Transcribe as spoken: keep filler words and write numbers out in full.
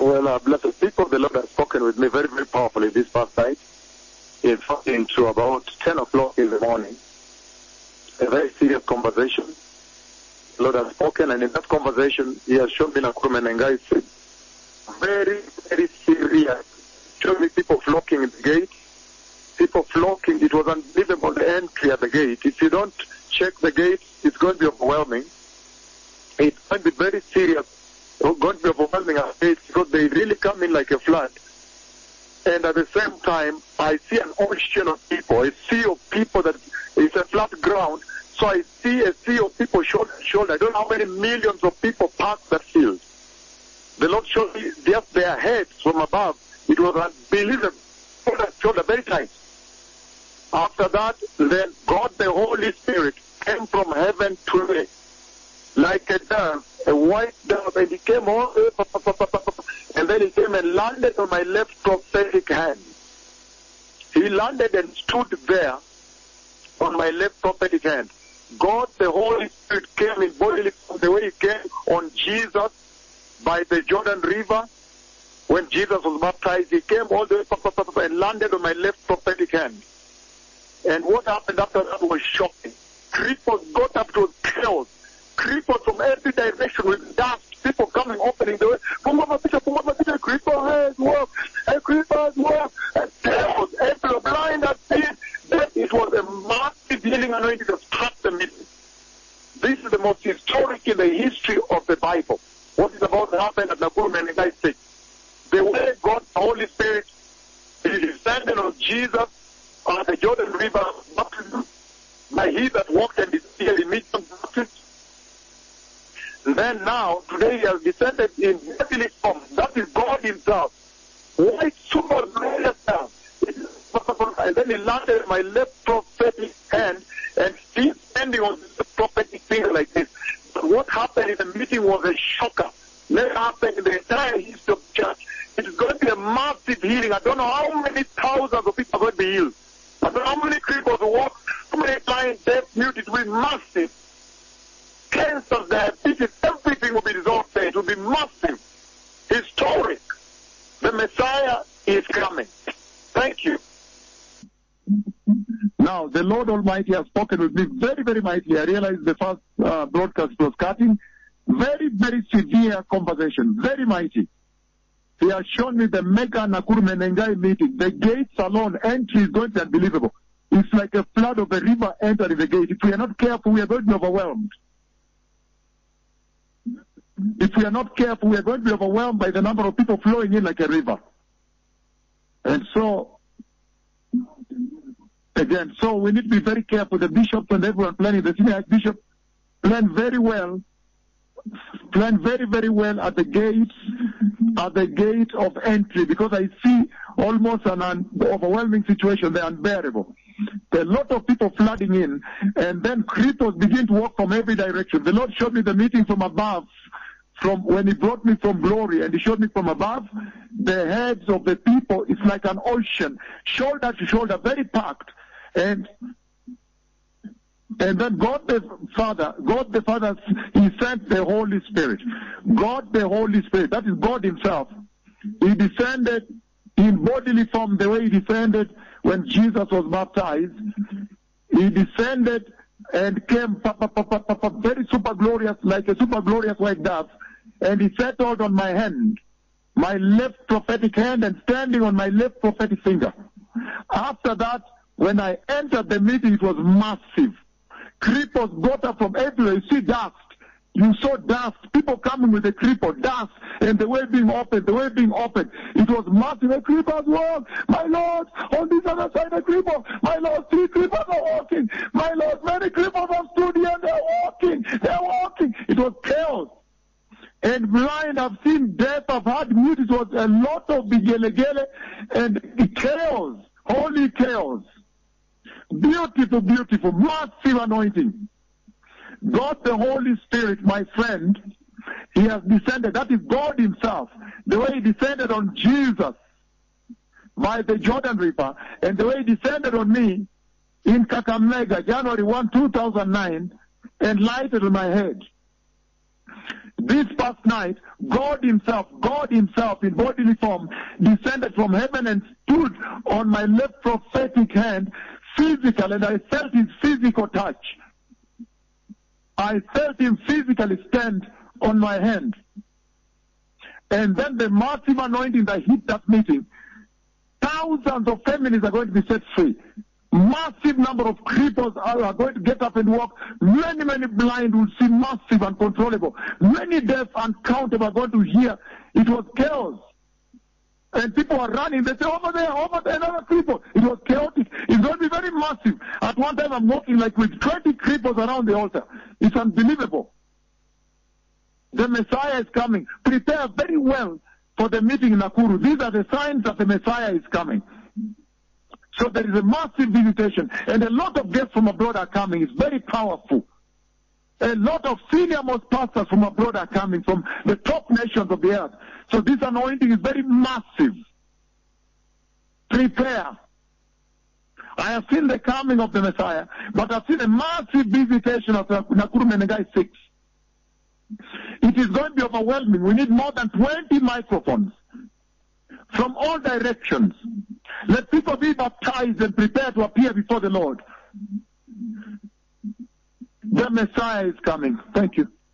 Well, uh, blessed people, the Lord has spoken with me very, very powerfully this past night. In fact, into about ten o'clock in the morning. A very serious conversation. The Lord has spoken, and in that conversation, He has shown me Nakuru Menengai very, very serious. Showed me people flocking in the gate. People flocking. It was unbelievable, the entry at the gate. If you don't check the gate, it's going to be overwhelming. It's going to be very serious. It's going to be overwhelming at the gate because they really come in like a flood. And at the same time, I see an ocean of people, a sea of people that is a flat ground. So I see a sea of people shoulder to shoulder. I don't know how many millions of people pass that field. The Lord showed me just their heads from above. It was unbelievable. Shoulder to shoulder, very tight. After that, then God the Holy Spirit came from heaven to me like a dove, a white dove, and He came all the way, and then He came and landed on my left prophetic hand. He landed and stood there on my left prophetic hand. God the Holy Spirit came in bodily form the way He came on Jesus by the Jordan River. When Jesus was baptized, He came all the way and landed on my left prophetic hand. And what happened after that was shocking. Cripples got up to chaos. Creepers from every direction with dust, people coming, opening the way. Creeper has work, and creepers work, and devils, every blind has seen. Then it was a massive healing anointing that struck the middle. This is the most historic in the history of the Bible. What is about to happen at Nakuru Menengai State. The way God, the Holy Spirit, He descended on Jesus on the Jordan River baptism, by He that walked and is here immediately baptized. Then now, today He has descended in heavenly form. That is God Himself. White, super glorious dove. And then He landed in my left prophetic hand and still standing on the prophetic finger like this. But what happened in the meeting was a shocker. Never happened in the entire history of the church. It is going to be a massive healing. I don't know how many thousands of people are going to be healed. I don't know how many cripples will walk, how many blind, deaf, mute. It will be massive. Cancer, diabetes, everything will be resolved there. It will be massive, historic. The Messiah is coming. Thank you. Now, the Lord Almighty has spoken with me very, very mightily. I realized the first uh, broadcast was cutting. Very, very severe conversation. Very mighty. He has shown me the mega Nakuru Menengai meeting. The gates alone, entry is going to be unbelievable. It's like a flood of a river entering the gate. If we are not careful, we are going to be overwhelmed. If we are not careful, we are going to be overwhelmed by the number of people flowing in like a river. And so, again, so we need to be very careful. The bishops and everyone planning, the senior archbishop, plan very well, plan very, very well at the gates, at the gate of entry, because I see almost an un- overwhelming situation, they're unbearable. There are a lot of people flooding in, and then cripples begin to walk from every direction. The Lord showed me the meeting from above, from when He brought me from glory, and He showed me from above, the heads of the people, it's like an ocean, shoulder to shoulder, very packed. And and then God the Father, God the Father, He sent the Holy Spirit. God the Holy Spirit, that is God Himself. He descended in bodily form the way He descended when Jesus was baptized. He descended and came pa, pa, pa, pa, pa, pa, very super glorious, like a super glorious white dove, and He settled on my hand, my left prophetic hand, and standing on my left prophetic finger. After that, when I entered the meeting, it was massive. Cripples got up from everywhere. You see dust. You saw dust. People coming with a cripple, dust, and the way being opened, the way being opened. It was massive. A cripples walk. My Lord, on this other side, a cripple. My Lord, three cripples are walking. My Lord, many cripples have stood here and they're walking. They're walking. It was chaos. And blind, I've seen death, I've had mute. It was a lot of bigelegele and chaos. Holy chaos. Beautiful, beautiful, massive anointing. God the Holy Spirit, my friend, He has descended. That is God Himself. The way He descended on Jesus by the Jordan River, and the way He descended on me in Kakamega, January first, two thousand nine, and lighted on my head. This past night, God himself, God himself in bodily form, descended from heaven and stood on my left prophetic hand, physical, and I felt his physical touch. I felt him physically stand on my hand. And then the massive anointing that hit that meeting, thousands of families are going to be set free. Massive number of cripples are going to get up and walk. Many, many blind will see massive, uncontrollable. Many deaf, uncountable are going to hear. It was chaos. And people are running. They say, over there, over there, another cripple. It was chaotic. It's going to be very massive. At one time, I'm walking like with twenty cripples around the altar. It's unbelievable. The Messiah is coming. Prepare very well for the meeting in Nakuru. These are the signs that the Messiah is coming. So there is a massive visitation, and a lot of guests from abroad are coming. It's very powerful. A lot of senior most pastors from abroad are coming, from the top nations of the earth. So this anointing is very massive. Prepare. I have seen the coming of the Messiah, but I've seen a massive visitation of Nakuru Menengai six. It is going to be overwhelming. We need more than twenty microphones from all directions. Let people be baptized and prepare to appear before the Lord. The Messiah is coming. Thank you.